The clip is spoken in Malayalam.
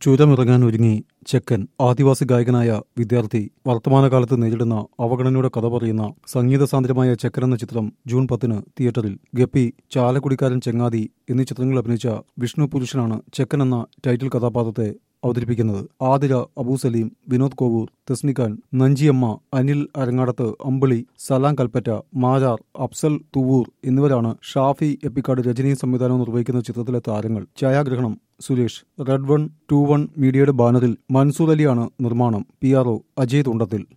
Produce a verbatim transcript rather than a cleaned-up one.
ചുരമിറങ്ങാൻ ഒരുങ്ങി ചെക്കൻ. ആദിവാസി ഗായകനായ വിദ്യാർത്ഥി വർത്തമാനകാലത്ത് നേരിടുന്ന അവഗണനയുടെ കഥ പറയുന്ന സംഗീതസാന്ദ്രമായ ചെക്കൻ എന്ന ചിത്രം ജൂൺ പത്തിന് തിയേറ്ററിൽ. ഗപ്പി, ചാലക്കുടിക്കാരൻ ചങ്ങാതി എന്നീ ചിത്രങ്ങളിൽ അഭിനയിച്ച വിഷ്ണു പുരുഷനാണ് ചെക്കൻ എന്ന ടൈറ്റിൽ കഥാപാത്രത്തെ അവതരിപ്പിക്കുന്നത്. ആതിര, അബു സലീം, വിനോദ് കോവൂർ, തെസ്നിഖാൻ, നഞ്ചിയമ്മ, അനിൽ അരങ്ങാടത്ത്, അമ്പിളി, സലാം കൽപ്പറ്റ, മാരാർ, അഫ്സൽ തുവൂർ എന്നിവരാണ് ഷാഫി എപ്പിക്കാട് രചനയും സംവിധാനവും നിർവഹിക്കുന്ന ചിത്രത്തിലെ താരങ്ങൾ. ഛായാഗ്രഹണം Suresh. Red one two one മീഡിയയുടെ ബാനറിൽ മൻസൂർ അലിയാണ് നിർമ്മാണം. P R O Ajay Thundathil.